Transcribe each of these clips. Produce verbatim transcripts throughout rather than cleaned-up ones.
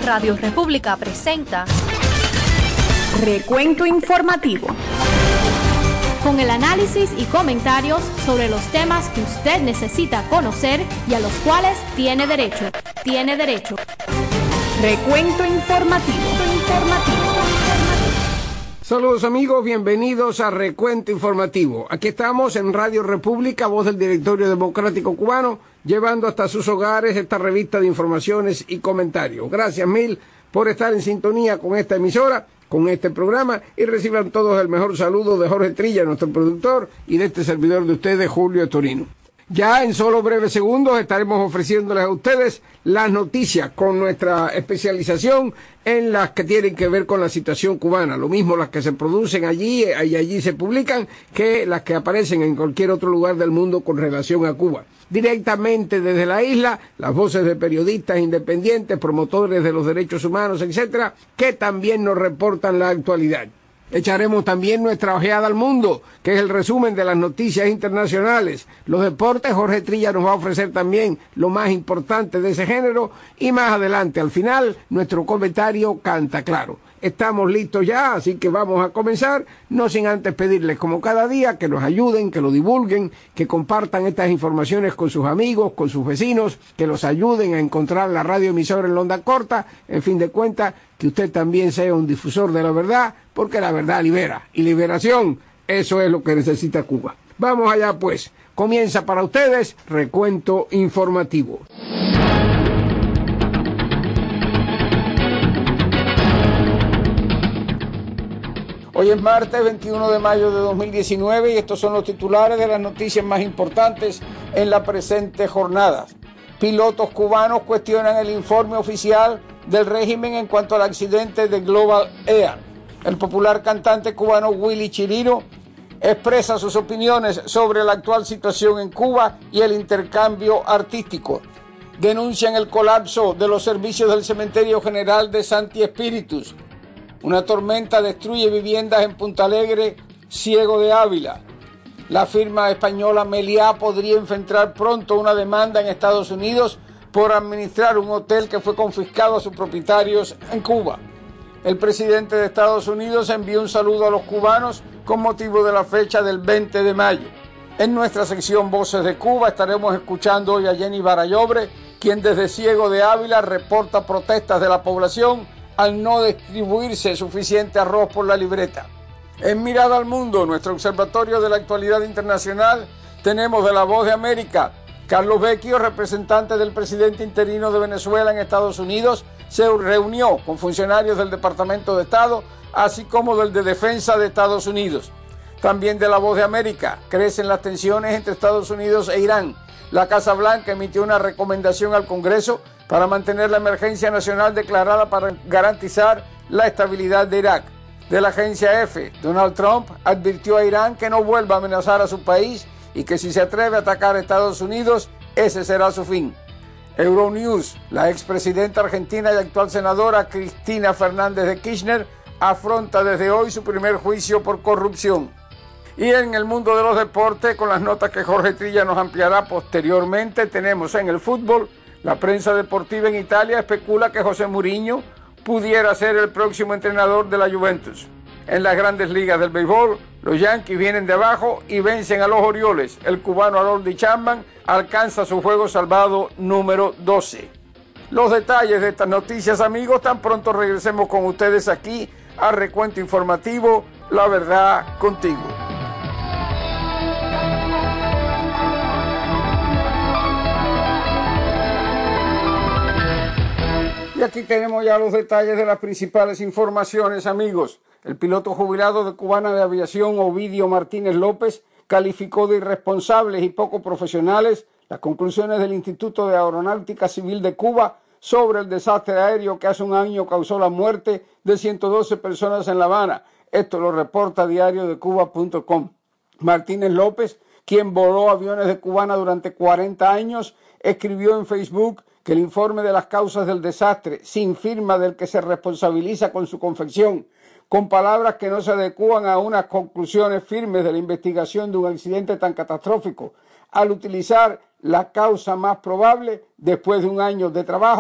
Radio República presenta Recuento Informativo, con el análisis y comentarios sobre los temas que usted necesita conocer y a los cuales tiene derecho. Tiene derecho. Recuento Informativo. Informativo. Saludos amigos, bienvenidos a Recuento Informativo. Aquí estamos en Radio República, voz del Directorio Democrático Cubano, llevando hasta sus hogares esta revista de informaciones y comentarios. Gracias mil por estar en sintonía con esta emisora, con este programa, y reciban todos el mejor saludo de Jorge Trilla, nuestro productor, y de este servidor de ustedes, Julio Torino. Ya en solo breves segundos estaremos ofreciéndoles a ustedes las noticias con nuestra especialización en las que tienen que ver con la situación cubana, lo mismo las que se producen allí y allí se publican que las que aparecen en cualquier otro lugar del mundo con relación a Cuba. Directamente desde la isla, las voces de periodistas independientes, promotores de los derechos humanos, etcétera, que también nos reportan la actualidad. Echaremos también nuestra ojeada al mundo, que es el resumen de las noticias internacionales. Los deportes, Jorge Trilla nos va a ofrecer también lo más importante de ese género, y más adelante, al final, nuestro comentario canta claro. Estamos listos ya, así que vamos a comenzar, no sin antes pedirles como cada día que nos ayuden, que lo divulguen, que compartan estas informaciones con sus amigos, con sus vecinos, que los ayuden a encontrar la radioemisora en la onda corta, en fin de cuentas, que usted también sea un difusor de la verdad, porque la verdad libera, y liberación, eso es lo que necesita Cuba. Vamos allá pues, comienza para ustedes Recuento Informativo. Hoy es martes veintiuno de mayo de dos mil diecinueve y estos son los titulares de las noticias más importantes en la presente jornada. Pilotos cubanos cuestionan el informe oficial del régimen en cuanto al accidente de Global Air. El popular cantante cubano Willy Chirino expresa sus opiniones sobre la actual situación en Cuba y el intercambio artístico. Denuncian el colapso de los servicios del Cementerio General de Santi Espíritus. Una tormenta destruye viviendas en Punta Alegre, Ciego de Ávila. La firma española Meliá podría enfrentar pronto una demanda en Estados Unidos por administrar un hotel que fue confiscado a sus propietarios en Cuba. El presidente de Estados Unidos envió un saludo a los cubanos con motivo de la fecha del veinte de mayo. En nuestra sección Voces de Cuba estaremos escuchando hoy a Jenny Barallobre, quien desde Ciego de Ávila reporta protestas de la población al no distribuirse suficiente arroz por la libreta. En Mirada al Mundo, nuestro observatorio de la actualidad internacional, tenemos de La Voz de América. Carlos Vecchio, representante del presidente interino de Venezuela en Estados Unidos, se reunió con funcionarios del Departamento de Estado, así como del de Defensa de Estados Unidos. También de La Voz de América, crecen las tensiones entre Estados Unidos e Irán. La Casa Blanca emitió una recomendación al Congreso para mantener la emergencia nacional declarada para garantizar la estabilidad de Irak. De la agencia EFE, Donald Trump advirtió a Irán que no vuelva a amenazar a su país y que si se atreve a atacar a Estados Unidos, ese será su fin. Euronews, la expresidenta argentina y actual senadora Cristina Fernández de Kirchner afronta desde hoy su primer juicio por corrupción. Y en el mundo de los deportes, con las notas que Jorge Trilla nos ampliará posteriormente, tenemos en el fútbol. La prensa deportiva en Italia especula que José Mourinho pudiera ser el próximo entrenador de la Juventus. En las grandes ligas del béisbol, los Yankees vienen de abajo y vencen a los Orioles. El cubano Aroldis Chapman alcanza su juego salvado número doce. Los detalles de estas noticias, amigos, tan pronto regresemos con ustedes aquí a Recuento Informativo, La Verdad Contigo. Y aquí tenemos ya los detalles de las principales informaciones, amigos. El piloto jubilado de Cubana de Aviación, Ovidio Martínez López, calificó de irresponsables y poco profesionales las conclusiones del Instituto de Aeronáutica Civil de Cuba sobre el desastre aéreo que hace un año causó la muerte de ciento doce personas en La Habana. Esto lo reporta diario de cuba punto com. Martínez López, quien voló aviones de Cubana durante cuarenta años, escribió en Facebook que el informe de las causas del desastre, sin firma del que se responsabiliza con su confección, con palabras que no se adecúan a unas conclusiones firmes de la investigación de un accidente tan catastrófico, al utilizar la causa más probable después de un año de trabajo,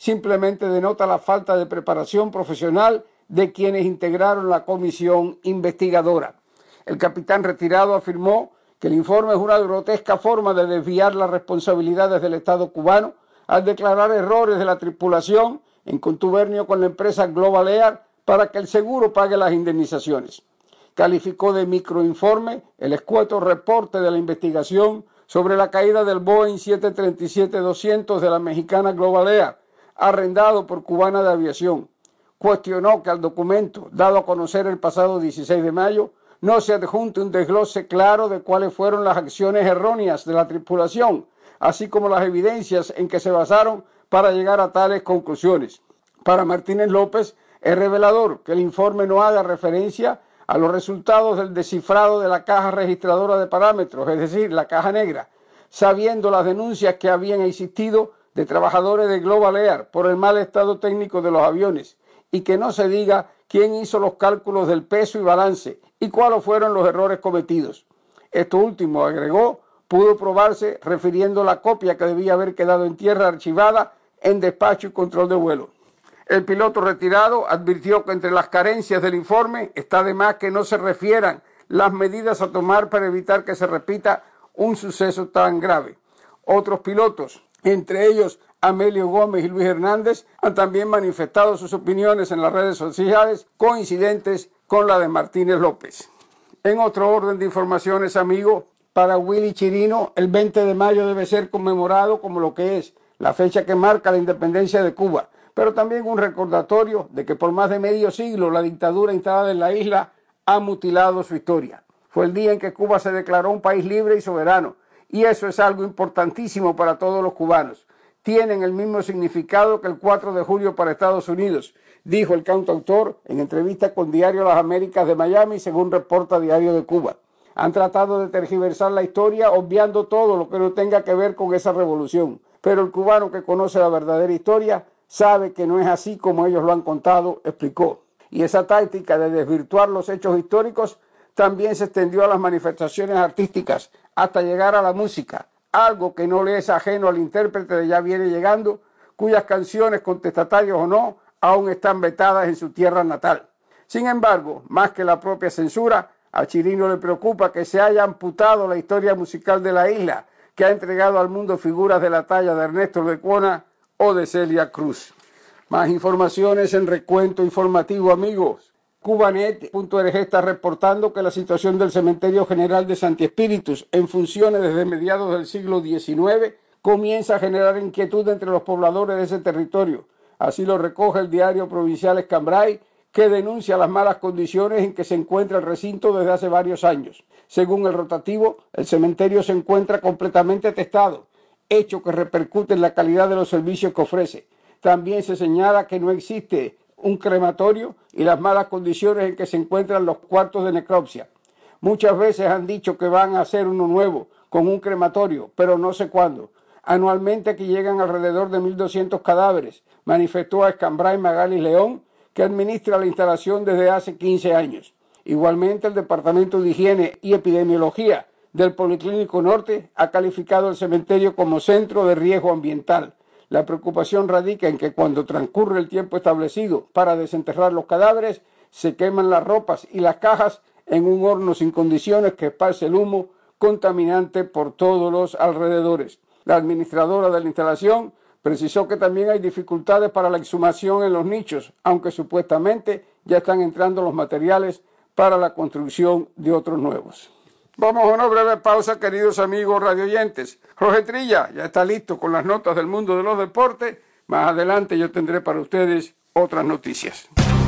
simplemente denota la falta de preparación profesional de quienes integraron la comisión investigadora. El capitán retirado afirmó que el informe es una grotesca forma de desviar las responsabilidades del Estado cubano al declarar errores de la tripulación en contubernio con la empresa Global Air para que el seguro pague las indemnizaciones. Calificó de microinforme el escueto reporte de la investigación sobre la caída del Boeing siete treinta y siete doscientos de la mexicana Global Air, arrendado por Cubana de Aviación. Cuestionó que al documento, dado a conocer el pasado dieciséis de mayo, no se adjunte un desglose claro de cuáles fueron las acciones erróneas de la tripulación, así como las evidencias en que se basaron para llegar a tales conclusiones. Para Martínez López, es revelador que el informe no haga referencia a los resultados del descifrado de la caja registradora de parámetros, es decir, la caja negra, sabiendo las denuncias que habían existido de trabajadores de Global Air por el mal estado técnico de los aviones, y que no se diga quién hizo los cálculos del peso y balance y cuáles fueron los errores cometidos. Esto último, agregó, pudo probarse refiriendo la copia que debía haber quedado en tierra archivada en despacho y control de vuelo. El piloto retirado advirtió que entre las carencias del informe está de más que no se refieran las medidas a tomar para evitar que se repita un suceso tan grave. Otros pilotos, entre ellos Amelio Gómez y Luis Hernández, han también manifestado sus opiniones en las redes sociales coincidentes con la de Martínez López. En otro orden de informaciones, amigo, para Willy Chirino, el veinte de mayo debe ser conmemorado como lo que es, la fecha que marca la independencia de Cuba, pero también un recordatorio de que por más de medio siglo la dictadura instalada en la isla ha mutilado su historia. Fue el día en que Cuba se declaró un país libre y soberano, y eso es algo importantísimo para todos los cubanos. Tienen el mismo significado que el cuatro de julio para Estados Unidos, dijo el cantautor en entrevista con Diario Las Américas de Miami, según reporta Diario de Cuba. Han tratado de tergiversar la historia, obviando todo lo que no tenga que ver con esa revolución. Pero el cubano que conoce la verdadera historia sabe que no es así como ellos lo han contado, explicó. Y esa táctica de desvirtuar los hechos históricos también se extendió a las manifestaciones artísticas, hasta llegar a la música, algo que no le es ajeno al intérprete de Ya Viene Llegando, cuyas canciones, contestatarios o no, aún están vetadas en su tierra natal. Sin embargo, más que la propia censura, a Chirino le preocupa que se haya amputado la historia musical de la isla, que ha entregado al mundo figuras de la talla de Ernesto Lecuona o de Celia Cruz. Más informaciones en Recuento Informativo, amigos. Cubanet punto org está reportando que la situación del Cementerio General de Santi Espíritus en funciones desde mediados del siglo diecinueve comienza a generar inquietud entre los pobladores de ese territorio. Así lo recoge el diario provincial Escambray, que denuncia las malas condiciones en que se encuentra el recinto desde hace varios años. Según el rotativo, el cementerio se encuentra completamente atestado, hecho que repercute en la calidad de los servicios que ofrece. También se señala que no existe un crematorio y las malas condiciones en que se encuentran los cuartos de necropsia. Muchas veces han dicho que van a hacer uno nuevo, con un crematorio, pero no sé cuándo. Anualmente aquí llegan alrededor de mil doscientos cadáveres, manifestó a Escambray Magali León, que administra la instalación desde hace quince años. Igualmente, el Departamento de Higiene y Epidemiología del Policlínico Norte ha calificado el cementerio como centro de riesgo ambiental. La preocupación radica en que cuando transcurre el tiempo establecido para desenterrar los cadáveres, se queman las ropas y las cajas en un horno sin condiciones que esparce el humo contaminante por todos los alrededores. La administradora de la instalación precisó que también hay dificultades para la exhumación en los nichos, aunque supuestamente ya están entrando los materiales para la construcción de otros nuevos. Vamos a una breve pausa, queridos amigos radioyentes. Jorge Trilla ya está listo con las notas del mundo de los deportes. Más adelante yo tendré para ustedes otras noticias.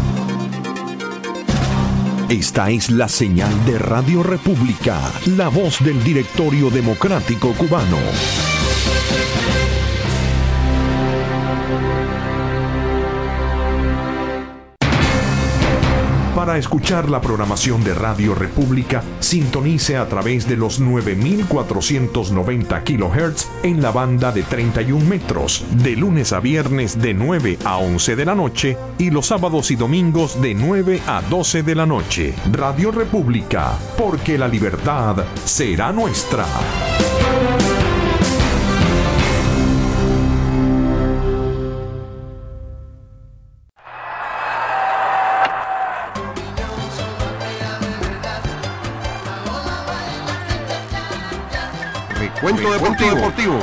Esta es la señal de Radio República, la voz del Directorio Democrático Cubano. Para escuchar la programación de Radio República, sintonice a través de los nueve mil cuatrocientos noventa kilohertz en la banda de treinta y un metros, de lunes a viernes de nueve a once de la noche y los sábados y domingos de nueve a doce de la noche. Radio República, porque la libertad será nuestra. Recuento Deportivo. Deportivo.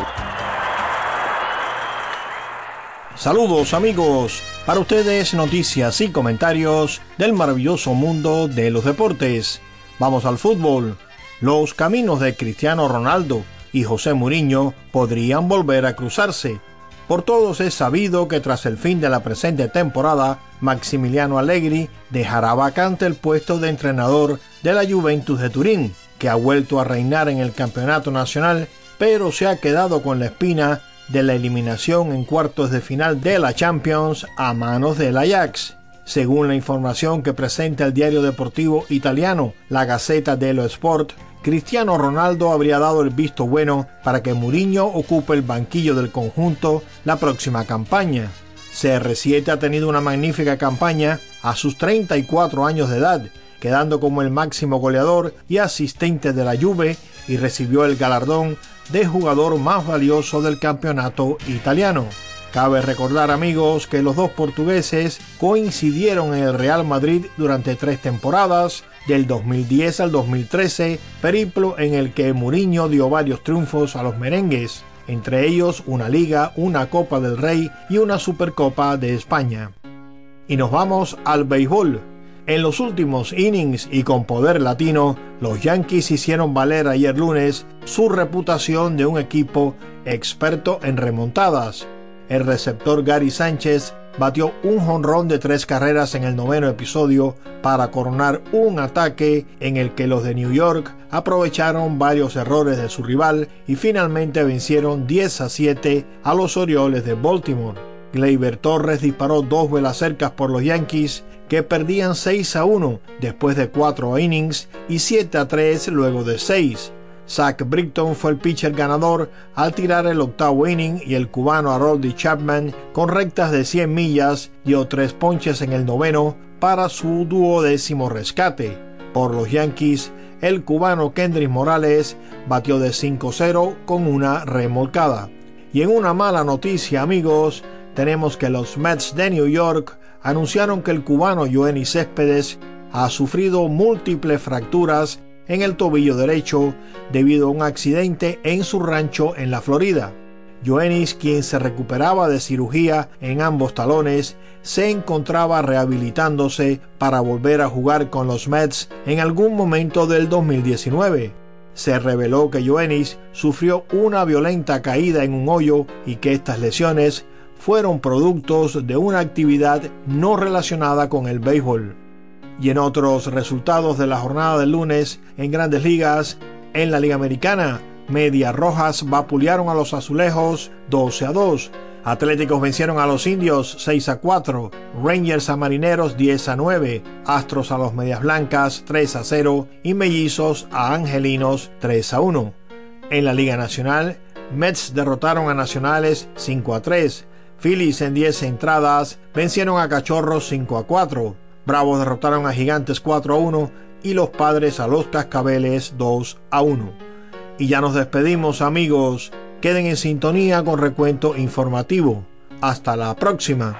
Saludos amigos, para ustedes noticias y comentarios del maravilloso mundo de los deportes. Vamos al fútbol. Los caminos de Cristiano Ronaldo y José Mourinho podrían volver a cruzarse. Por todos es sabido que tras el fin de la presente temporada, Maximiliano Allegri dejará vacante el puesto de entrenador de la Juventus de Turín, que ha vuelto a reinar en el campeonato nacional, pero se ha quedado con la espina de la eliminación en cuartos de final de la Champions a manos del Ajax. Según la información que presenta el diario deportivo italiano La Gazzetta dello Sport, Cristiano Ronaldo habría dado el visto bueno para que Mourinho ocupe el banquillo del conjunto la próxima campaña. C R siete ha tenido una magnífica campaña a sus treinta y cuatro años de edad, quedando como el máximo goleador y asistente de la Juve, y recibió el galardón de jugador más valioso del campeonato italiano. Cabe recordar, amigos, que los dos portugueses coincidieron en el Real Madrid durante tres temporadas, del dos mil diez al dos mil trece, periplo en el que Mourinho dio varios triunfos a los merengues, entre ellos una Liga, una Copa del Rey y una Supercopa de España. Y nos vamos al béisbol. En los últimos innings y con poder latino, los Yankees hicieron valer ayer lunes su reputación de un equipo experto en remontadas. El receptor Gary Sánchez batió un jonrón de tres carreras en el noveno episodio para coronar un ataque en el que los de New York aprovecharon varios errores de su rival y finalmente vencieron diez a siete a los Orioles de Baltimore. Gleyber Torres disparó dos vuelacercas por los Yankees, que perdían seis a uno después de cuatro innings y siete a tres luego de seis. Zach Britton fue el pitcher ganador al tirar el octavo inning y el cubano Aroldis Chapman, con rectas de cien millas, dio tres ponches en el noveno para su duodécimo rescate. Por los Yankees, el cubano Kendrys Morales batió de cinco cero con una remolcada. Y en una mala noticia, amigos, tenemos que los Mets de New York anunciaron que el cubano Yoenis Céspedes ha sufrido múltiples fracturas en el tobillo derecho debido a un accidente en su rancho en la Florida. Yoenis, quien se recuperaba de cirugía en ambos talones, se encontraba rehabilitándose para volver a jugar con los Mets en algún momento del dos mil diecinueve. Se reveló que Yoenis sufrió una violenta caída en un hoyo y que estas lesiones fueron productos de una actividad no relacionada con el béisbol. Y en otros resultados de la jornada del lunes, en Grandes Ligas, en la Liga Americana, Medias Rojas vapulearon a los Azulejos doce a dos, Atléticos vencieron a los Indios seis a cuatro, Rangers a Marineros diez a nueve, Astros a los Medias Blancas tres a cero y Mellizos a Angelinos tres a uno. En la Liga Nacional, Mets derrotaron a Nacionales cinco a tres, Phillies en diez entradas vencieron a Cachorros cinco a cuatro, Bravos derrotaron a Gigantes cuatro a uno y los Padres a los Cascabeles dos a uno. Y ya nos despedimos, amigos. Queden en sintonía con Recuento Informativo. Hasta la próxima.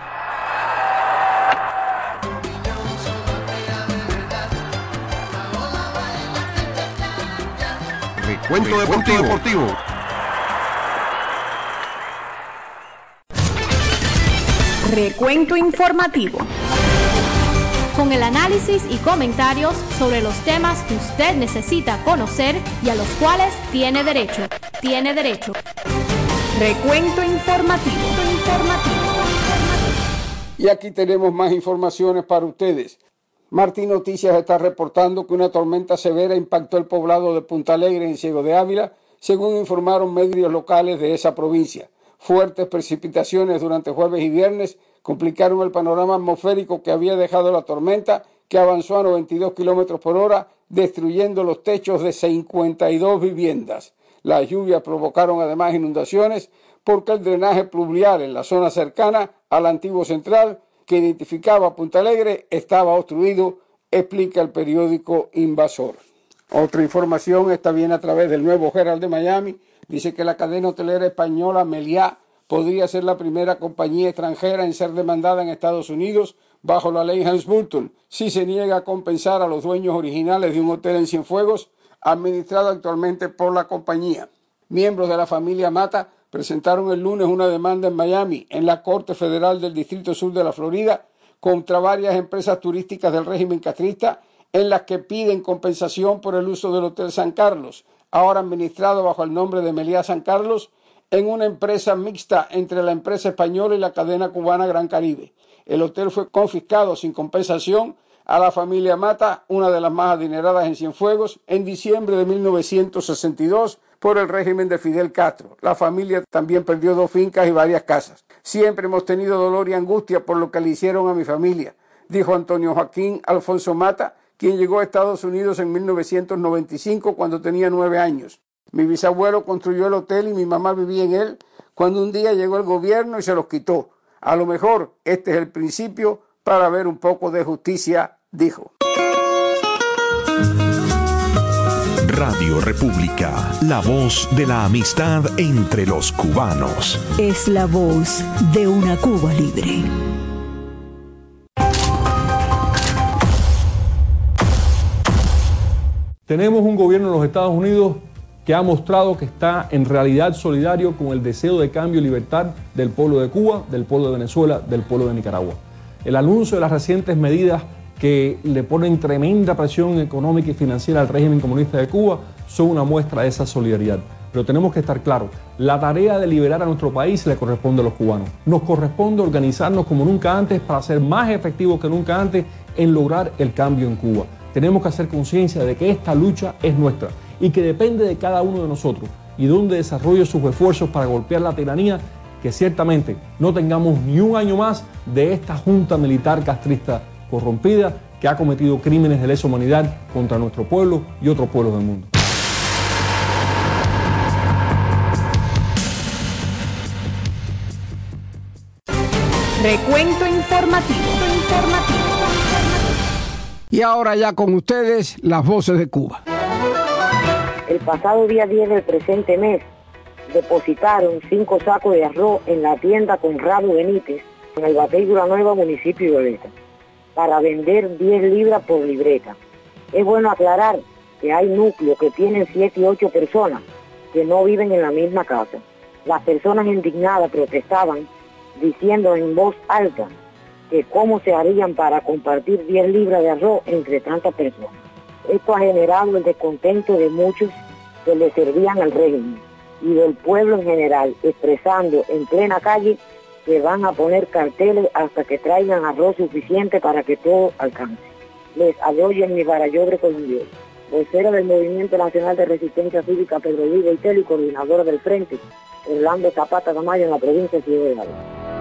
Recuento Deportivo. Deportivo. Recuento informativo. Con el análisis y comentarios sobre los temas que usted necesita conocer y a los cuales tiene derecho. Tiene derecho. Recuento informativo. Y aquí tenemos más informaciones para ustedes. Martín Noticias está reportando que una tormenta severa impactó el poblado de Punta Alegre en Ciego de Ávila, según informaron medios locales de esa provincia. Fuertes precipitaciones durante jueves y viernes complicaron el panorama atmosférico que había dejado la tormenta, que avanzó a noventa y dos kilómetros por hora, destruyendo los techos de cincuenta y dos viviendas. Las lluvias provocaron además inundaciones porque el drenaje pluvial en la zona cercana al antiguo central, que identificaba a Punta Alegre, estaba obstruido, explica el periódico Invasor. Otra información, esta viene a través del Nuevo Herald de Miami, dice que la cadena hotelera española Meliá podría ser la primera compañía extranjera en ser demandada en Estados Unidos bajo la ley Helms-Burton si se niega a compensar a los dueños originales de un hotel en Cienfuegos administrado actualmente por la compañía. Miembros de la familia Mata presentaron el lunes una demanda en Miami, en la Corte Federal del Distrito Sur de la Florida, contra varias empresas turísticas del régimen castrista, en las que piden compensación por el uso del Hotel San Carlos, ahora administrado bajo el nombre de Meliá San Carlos, en una empresa mixta entre la empresa española y la cadena cubana Gran Caribe. El hotel fue confiscado sin compensación a la familia Mata, una de las más adineradas en Cienfuegos, en diciembre de mil novecientos sesenta y dos por el régimen de Fidel Castro. La familia también perdió dos fincas y varias casas. Siempre hemos tenido dolor y angustia por lo que le hicieron a mi familia, dijo Antonio Joaquín Alfonso Mata, quien llegó a Estados Unidos en mil novecientos noventa y cinco cuando tenía nueve años. Mi bisabuelo construyó el hotel y mi mamá vivía en él cuando un día llegó el gobierno y se los quitó. A lo mejor este es el principio para ver un poco de justicia, dijo. Radio República, la voz de la amistad entre los cubanos. Es la voz de una Cuba libre. Tenemos un gobierno en los Estados Unidos que ha mostrado que está en realidad solidario con el deseo de cambio y libertad del pueblo de Cuba, del pueblo de Venezuela, del pueblo de Nicaragua. El anuncio de las recientes medidas que le ponen tremenda presión económica y financiera al régimen comunista de Cuba son una muestra de esa solidaridad. Pero tenemos que estar claros, la tarea de liberar a nuestro país le corresponde a los cubanos. Nos corresponde organizarnos como nunca antes para ser más efectivos que nunca antes en lograr el cambio en Cuba. Tenemos que hacer conciencia de que esta lucha es nuestra y que depende de cada uno de nosotros y de donde desarrolle sus esfuerzos para golpear la tiranía, que ciertamente no tengamos ni un año más de esta junta militar castrista corrompida que ha cometido crímenes de lesa humanidad contra nuestro pueblo y otros pueblos del mundo. Recuento informativo. informativo. Y ahora ya con ustedes, las voces de Cuba. El pasado día diez del presente mes, depositaron cinco sacos de arroz en la tienda Conrado Benítez, en el Batey Dura Nueva, municipio de Oleta, para vender diez libras por libreta. Es bueno aclarar que hay núcleos que tienen siete y ocho personas que no viven en la misma casa. Las personas indignadas protestaban diciendo en voz alta que cómo se harían para compartir diez libras de arroz entre tantas personas. Esto ha generado el descontento de muchos que le servían al régimen y del pueblo en general, expresando en plena calle que van a poner carteles hasta que traigan arroz suficiente para que todo alcance. Les apoyo en mi Barayobre colombiano, vocera del Movimiento Nacional de Resistencia Cívica Pedro Luis Boitello y coordinadora del Frente, Orlando Zapata Tamayo, en la provincia de Ciudad de Galo.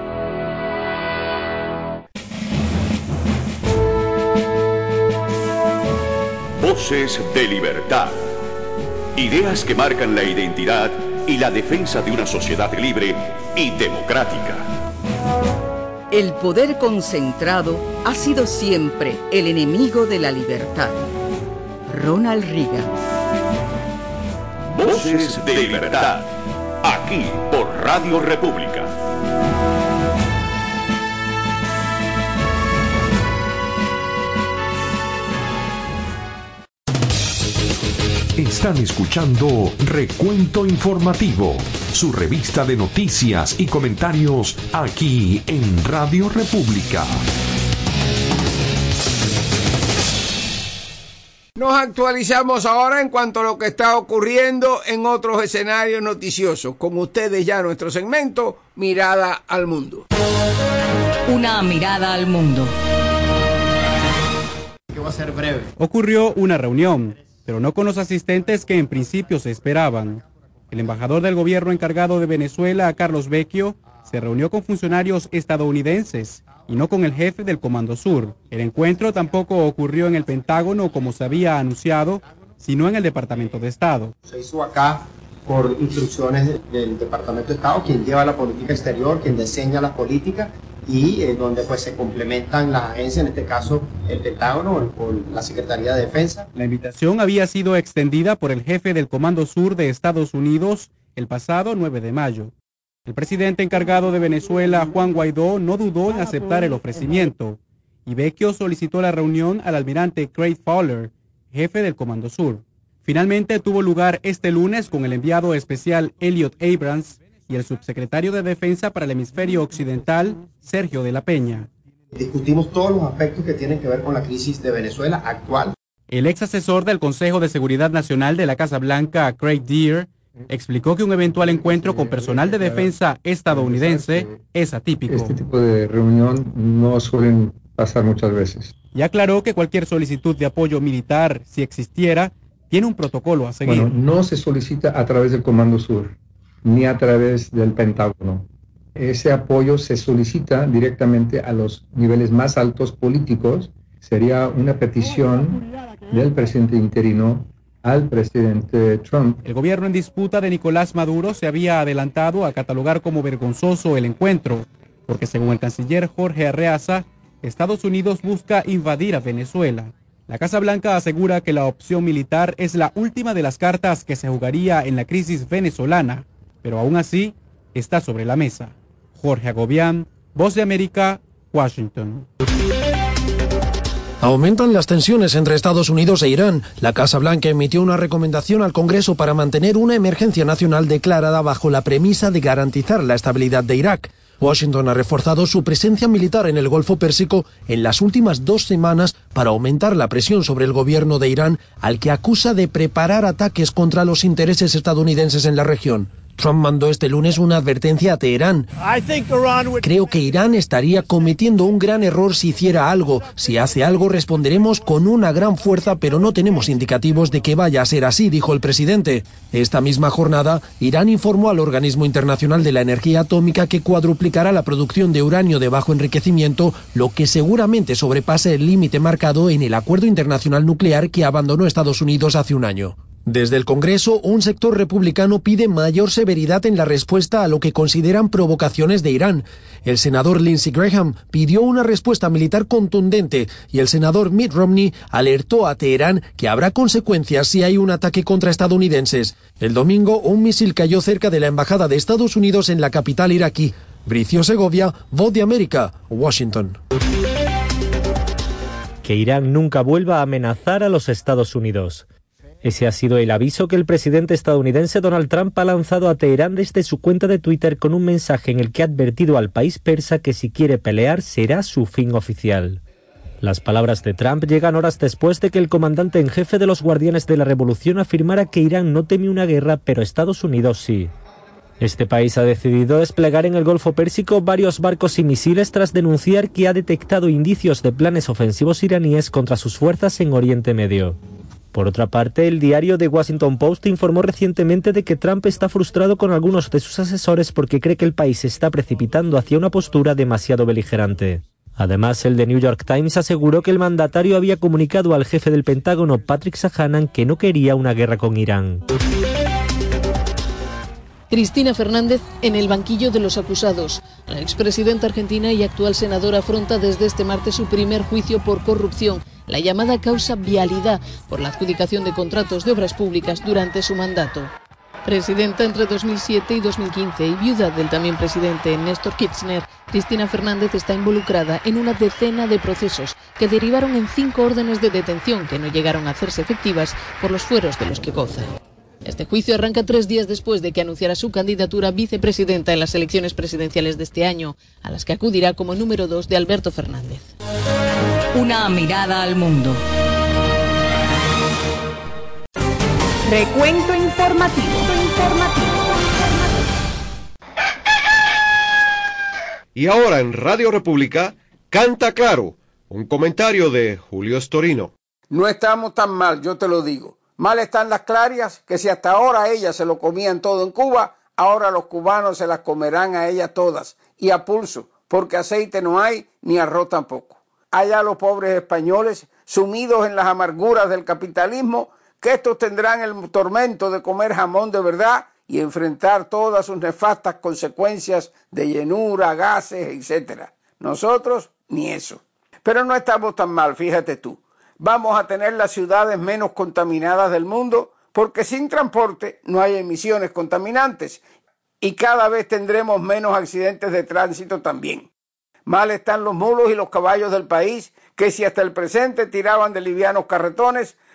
Voces de libertad. Ideas que marcan la identidad y la defensa de una sociedad libre y democrática. El poder concentrado ha sido siempre el enemigo de la libertad. Ronald Reagan. Voces de libertad. Aquí por Radio República. Están escuchando Recuento Informativo, su revista de noticias y comentarios aquí en Radio República. Nos actualizamos ahora en cuanto a lo que está ocurriendo en otros escenarios noticiosos. Con ustedes ya nuestro segmento Mirada al Mundo. Una mirada al mundo. Que va a ser breve. Ocurrió una reunión, pero no con los asistentes que en principio se esperaban. El embajador del gobierno encargado de Venezuela, Carlos Vecchio, se reunió con funcionarios estadounidenses y no con el jefe del Comando Sur. El encuentro tampoco ocurrió en el Pentágono como se había anunciado, sino en el Departamento de Estado. Se hizo acá por instrucciones del Departamento de Estado, quien lleva la política exterior, quien diseña la política y eh, donde pues se complementan las agencias, en este caso el Pentágono o la Secretaría de Defensa. La invitación había sido extendida por el jefe del Comando Sur de Estados Unidos el pasado nueve de mayo. El presidente encargado de Venezuela, Juan Guaidó, no dudó en aceptar el ofrecimiento y Vecchio solicitó la reunión al almirante Craig Fowler, jefe del Comando Sur. Finalmente tuvo lugar este lunes con el enviado especial Elliot Abrams y el subsecretario de Defensa para el Hemisferio Occidental, Sergio de la Peña. Discutimos todos los aspectos que tienen que ver con la crisis de Venezuela actual. El ex asesor del Consejo de Seguridad Nacional de la Casa Blanca, Craig Deere, explicó que un eventual encuentro con personal de defensa estadounidense es atípico. Este tipo de reunión no suelen pasar muchas veces. Y aclaró que cualquier solicitud de apoyo militar, si existiera, tiene un protocolo a seguir. Bueno, no se solicita a través del Comando Sur, ni a través del Pentágono. Ese apoyo se solicita directamente a los niveles más altos políticos. Sería una petición del presidente interino al presidente Trump. El gobierno en disputa de Nicolás Maduro se había adelantado a catalogar como vergonzoso el encuentro, porque según el canciller Jorge Arreaza, Estados Unidos busca invadir a Venezuela. La Casa Blanca asegura que la opción militar es la última de las cartas que se jugaría en la crisis venezolana, pero aún así está sobre la mesa. Jorge Agobián, Voz de América, Washington. Aumentan las tensiones entre Estados Unidos e Irán. La Casa Blanca emitió una recomendación al Congreso para mantener una emergencia nacional declarada bajo la premisa de garantizar la estabilidad de Irak. Washington ha reforzado su presencia militar en el Golfo Pérsico en las últimas dos semanas para aumentar la presión sobre el gobierno de Irán, al que acusa de preparar ataques contra los intereses estadounidenses en la región. Trump mandó este lunes una advertencia a Teherán. Creo que Irán estaría cometiendo un gran error si hiciera algo. Si hace algo, responderemos con una gran fuerza, pero no tenemos indicativos de que vaya a ser así, dijo el presidente. Esta misma jornada, Irán informó al Organismo Internacional de la Energía Atómica que cuadruplicará la producción de uranio de bajo enriquecimiento, lo que seguramente sobrepase el límite marcado en el Acuerdo Internacional Nuclear que abandonó Estados Unidos hace un año. Desde el Congreso, un sector republicano pide mayor severidad en la respuesta a lo que consideran provocaciones de Irán. El senador Lindsey Graham pidió una respuesta militar contundente y el senador Mitt Romney alertó a Teherán que habrá consecuencias si hay un ataque contra estadounidenses. El domingo, un misil cayó cerca de la embajada de Estados Unidos en la capital iraquí. Bricio Segovia, Voz de América, Washington. Que Irán nunca vuelva a amenazar a los Estados Unidos. Ese ha sido el aviso que el presidente estadounidense Donald Trump ha lanzado a Teherán desde su cuenta de Twitter con un mensaje en el que ha advertido al país persa que si quiere pelear será su fin oficial. Las palabras de Trump llegan horas después de que el comandante en jefe de los Guardianes de la Revolución afirmara que Irán no teme una guerra, pero Estados Unidos sí. Este país ha decidido desplegar en el Golfo Pérsico varios barcos y misiles tras denunciar que ha detectado indicios de planes ofensivos iraníes contra sus fuerzas en Oriente Medio. Por otra parte, el diario The Washington Post informó recientemente de que Trump está frustrado con algunos de sus asesores porque cree que el país se está precipitando hacia una postura demasiado beligerante. Además, el The New York Times aseguró que el mandatario había comunicado al jefe del Pentágono, Patrick Shanahan, que no quería una guerra con Irán. Cristina Fernández en el banquillo de los acusados. La expresidenta argentina y actual senadora afronta desde este martes su primer juicio por corrupción, la llamada causa Vialidad, por la adjudicación de contratos de obras públicas durante su mandato. Presidenta entre dos mil siete y dos mil quince y viuda del también presidente Néstor Kirchner, Cristina Fernández está involucrada en una decena de procesos que derivaron en cinco órdenes de detención que no llegaron a hacerse efectivas por los fueros de los que goza. Este juicio arranca tres días después de que anunciara su candidatura a vicepresidenta en las elecciones presidenciales de este año, a las que acudirá como número dos de Alberto Fernández. Una mirada al mundo. Recuento informativo. informativo. Y ahora en Radio República, Canta Claro, un comentario de Julio Storino. No estamos tan mal, yo te lo digo. Mal están las clarias, que si hasta ahora ellas se lo comían todo en Cuba, ahora los cubanos se las comerán a ellas todas, y a pulso, porque aceite no hay, ni arroz tampoco. Allá los pobres españoles, sumidos en las amarguras del capitalismo, que estos tendrán el tormento de comer jamón de verdad y enfrentar todas sus nefastas consecuencias de llenura, gases, etcétera. Nosotros, ni eso. Pero no estamos tan mal, fíjate tú. Vamos a tener las ciudades menos contaminadas del mundo porque sin transporte no hay emisiones contaminantes y cada vez tendremos menos accidentes de tránsito también. Mal están los mulos y los caballos del país que si hasta el presente tiraban de livianos carretones,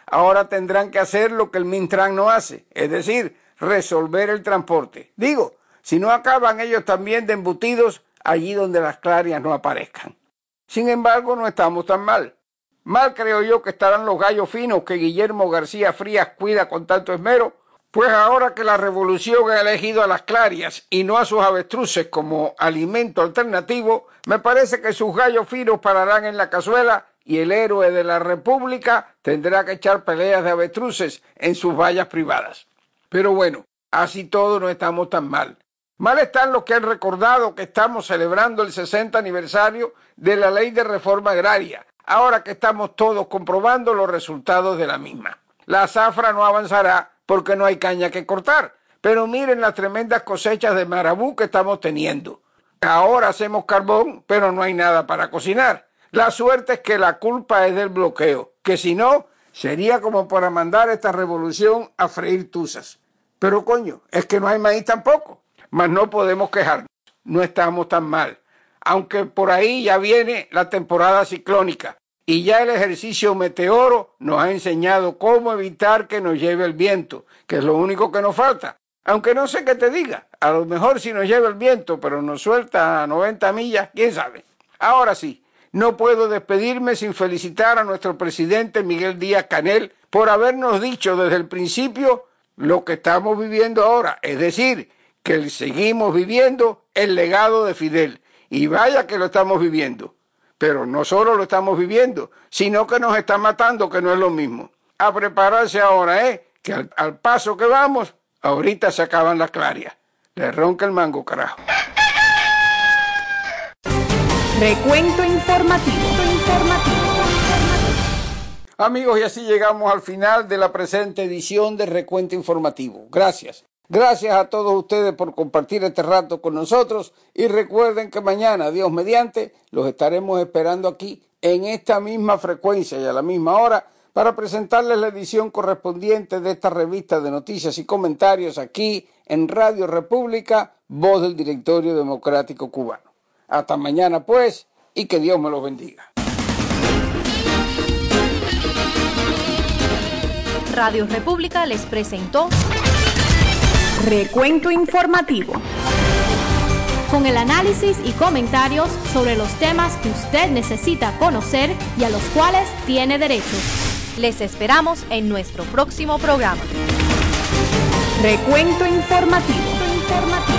ahora tendrán que hacer lo que el Mintran no hace, es decir, resolver el transporte. Digo, si no acaban ellos también de embutidos allí donde las clarias no aparezcan. Sin embargo, no estamos tan mal. Mal creo yo que estarán los gallos finos que Guillermo García Frías cuida con tanto esmero, pues ahora que la revolución ha elegido a las clarias y no a sus avestruces como alimento alternativo, me parece que sus gallos finos pararán en la cazuela y el héroe de la República tendrá que echar peleas de avestruces en sus vallas privadas. Pero bueno, así todo no estamos tan mal. Mal están los que han recordado que estamos celebrando el sesenta aniversario de la Ley de Reforma Agraria, ahora que estamos todos comprobando los resultados de la misma. La zafra no avanzará porque no hay caña que cortar, pero miren las tremendas cosechas de marabú que estamos teniendo. Ahora hacemos carbón, pero no hay nada para cocinar. La suerte es que la culpa es del bloqueo, que si no, sería como para mandar esta revolución a freír tuzas. Pero coño, es que no hay maíz tampoco. Mas no podemos quejarnos, no estamos tan mal. Aunque por ahí ya viene la temporada ciclónica y ya el ejercicio meteoro nos ha enseñado cómo evitar que nos lleve el viento, que es lo único que nos falta. Aunque no sé qué te diga, a lo mejor si nos lleva el viento, pero nos suelta a noventa millas, quién sabe. Ahora sí, no puedo despedirme sin felicitar a nuestro presidente Miguel Díaz-Canel por habernos dicho desde el principio lo que estamos viviendo ahora, es decir, que seguimos viviendo el legado de Fidel. Y vaya que lo estamos viviendo. Pero no solo lo estamos viviendo, sino que nos está matando, que no es lo mismo. A prepararse ahora, ¿eh? Que al, al paso que vamos, ahorita se acaban las clarias. Le ronca el mango, carajo. Recuento informativo. Amigos, y así llegamos al final de la presente edición de Recuento Informativo. Gracias. Gracias a todos ustedes por compartir este rato con nosotros y recuerden que mañana, Dios mediante, los estaremos esperando aquí en esta misma frecuencia y a la misma hora para presentarles la edición correspondiente de esta revista de noticias y comentarios aquí en Radio República, voz del Directorio Democrático Cubano. Hasta mañana pues y que Dios me los bendiga. Radio República les presentó Recuento informativo. Con el análisis y comentarios sobre los temas que usted necesita conocer y a los cuales tiene derecho. Les esperamos en nuestro próximo programa. Recuento informativo.